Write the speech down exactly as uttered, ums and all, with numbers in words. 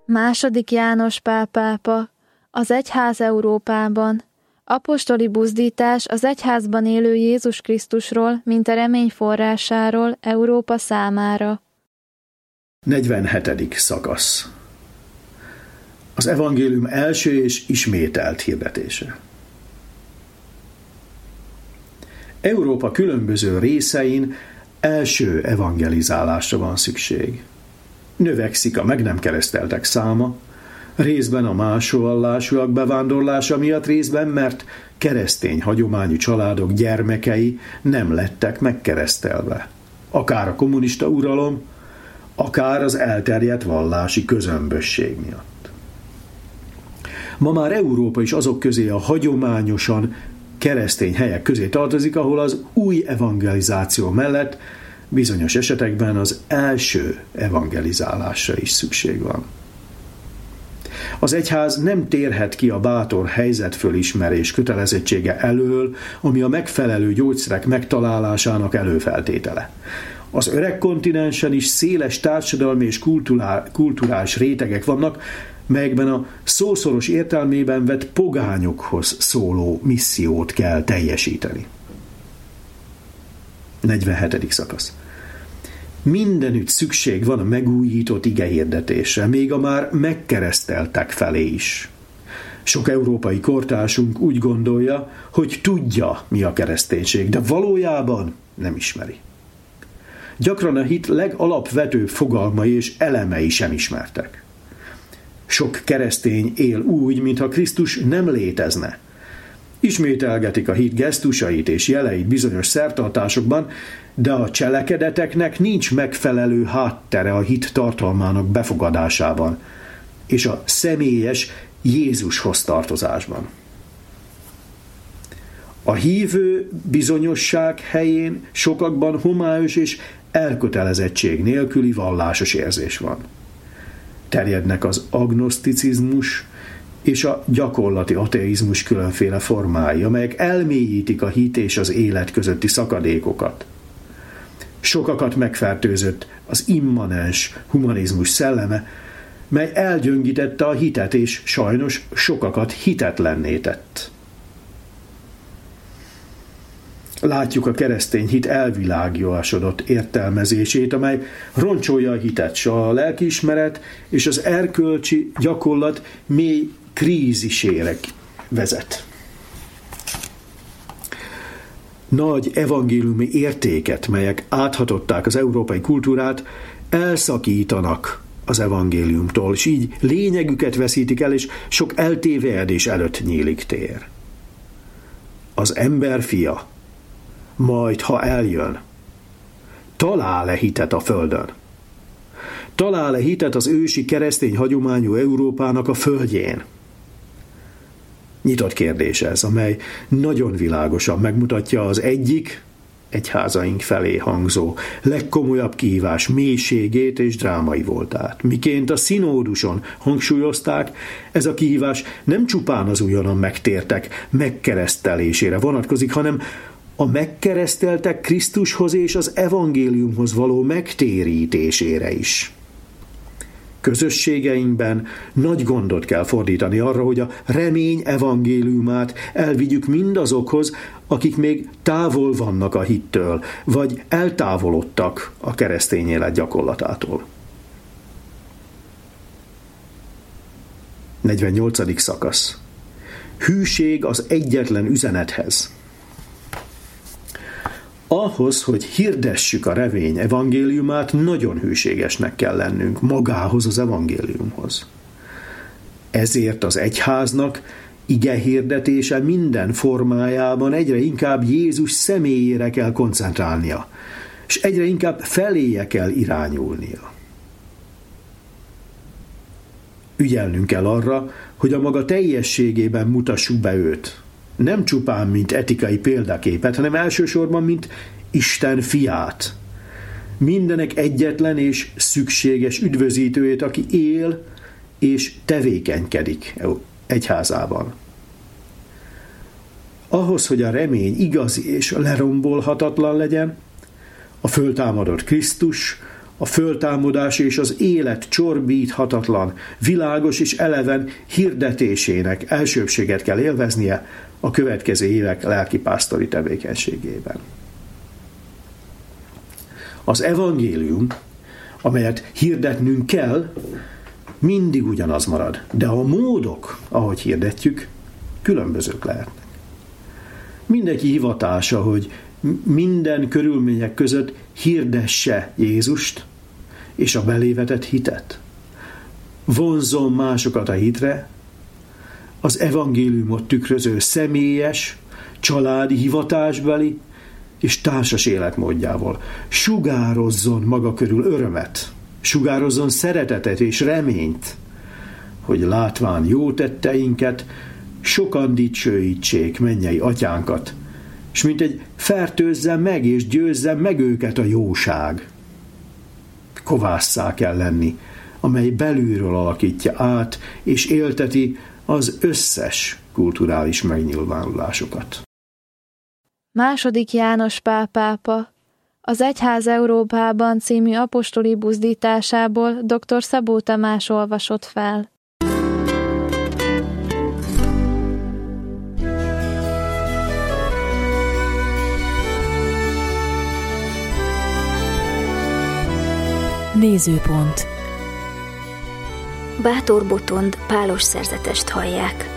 Második János Pál pápa, az egyház Európában, apostoli buzdítás az egyházban élő Jézus Krisztusról, mint a remény forrásáról Európa számára. negyvenhetedik szakasz. Az evangélium első és ismételt hirdetése. Európa különböző részein első evangelizálásra van szükség. Növekszik a meg nem kereszteltek száma, részben a másolvallásúak bevándorlása miatt, részben mert keresztény hagyományú családok gyermekei nem lettek megkeresztelve. Akár a kommunista uralom, akár az elterjedt vallási közömbösség miatt. Ma már Európa is azok közé, a hagyományosan keresztény helyek közé tartozik, ahol az új evangelizáció mellett bizonyos esetekben az első evangelizálásra is szükség van. Az egyház nem térhet ki a bátor helyzetfölismerés kötelezettsége elől, ami a megfelelő gyógyszerek megtalálásának előfeltétele. Az öreg kontinensen is széles társadalmi és kulturális rétegek vannak, melyekben a szószoros értelmében vett pogányokhoz szóló missziót kell teljesíteni. negyvenhetedik szakasz. Mindenütt szükség van a megújított igehirdetésre, még a már megkereszteltek felé is. Sok európai kortársunk úgy gondolja, hogy tudja, mi a kereszténység, de valójában nem ismeri. Gyakran a hit legalapvetőbb fogalmai és elemei sem ismertek. Sok keresztény él úgy, mintha Krisztus nem létezne. Ismételgetik a hit gesztusait és jeleit bizonyos szertartásokban, de a cselekedeteknek nincs megfelelő háttere a hit tartalmának befogadásában és a személyes Jézushoz tartozásban. A hívő bizonyosság helyén sokakban homályos és elkötelezettség nélküli vallásos érzés van. Terjednek az agnoszticizmus és a gyakorlati ateizmus különféle formái, amelyek elmélyítik a hit és az élet közötti szakadékokat. Sokakat megfertőzött az immanens humanizmus szelleme, mely elgyöngítette a hitet, és sajnos sokakat hitetlenné tett. Látjuk a keresztény hit elvilágiasodott értelmezését, amely roncsolja a hitet, s a lelkiismeret és az erkölcsi gyakorlat mély krízisére vezet. Nagy evangéliumi értéket, melyek áthatották az európai kultúrát, elszakítanak az evangéliumtól, és így lényegüket veszítik el, és sok eltévejedés előtt nyílik tér. Az ember fia, majd ha eljön, talál-e hitet a földön? Talál-e hitet az ősi keresztény hagyományú Európának a földjén? Nyitott kérdés ez, amely nagyon világosan megmutatja az egyik, egyházaink felé hangzó legkomolyabb kihívás mélységét és drámai voltát. Miként a színóduson hangsúlyozták, ez a kihívás nem csupán az újonnan megtértek megkeresztelésére vonatkozik, hanem a megkereszteltek Krisztushoz és az evangéliumhoz való megtérítésére is. Közösségeinkben nagy gondot kell fordítani arra, hogy a remény evangéliumát elvigyük mindazokhoz, akik még távol vannak a hittől, vagy eltávolodtak a keresztény élet gyakorlatától. negyvennyolcadik szakasz. Hűség az egyetlen üzenethez. Ahhoz, hogy hirdessük a remény evangéliumát, nagyon hűségesnek kell lennünk magához az evangéliumhoz. Ezért az egyháznak igehirdetése minden formájában egyre inkább Jézus személyére kell koncentrálnia, és egyre inkább feléje kell irányulnia. Ügyelnünk kell arra, hogy a maga teljességében mutassuk be őt. Nem csupán, mint etikai példaképet, hanem elsősorban, mint Isten fiát. Mindenek egyetlen és szükséges üdvözítőjét, aki él és tevékenykedik egyházában. Ahhoz, hogy a remény igazi és lerombolhatatlan legyen, a föltámadott Krisztus, a föltámadás és az élet csorbíthatatlan, világos és eleven hirdetésének elsőbséget kell élveznie a következő évek lelkipásztori tevékenységében. Az evangélium, amelyet hirdetnünk kell, mindig ugyanaz marad, de a módok, ahogy hirdetjük, különbözők lehetnek. Mindenki hivatása, hogy minden körülmények között hirdesse Jézust és a belévetett hitet. Vonzzon másokat a hitre, az evangéliumot tükröző személyes, családi, hivatásbeli és társas életmódjával. Sugározzon maga körül örömet, sugározzon szeretetet és reményt, hogy látván jó tetteinket, sokan dicsőítsék mennyei atyánkat, és mint egy fertőzze meg és győzze meg őket a jóság. Kovásszá kell lenni, amely belülről alakítja át és élteti az összes kulturális megnyilvánulásokat. Második János Pál pápa az Egyház Európában című apostoli buzdításából dr. Szabó Tamás olvasott fel. Nézőpont. Bátor Botond pálos szerzetest hallják.